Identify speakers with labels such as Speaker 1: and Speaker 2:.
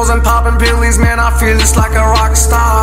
Speaker 1: and popping pillies, man, I feel just like a rock star.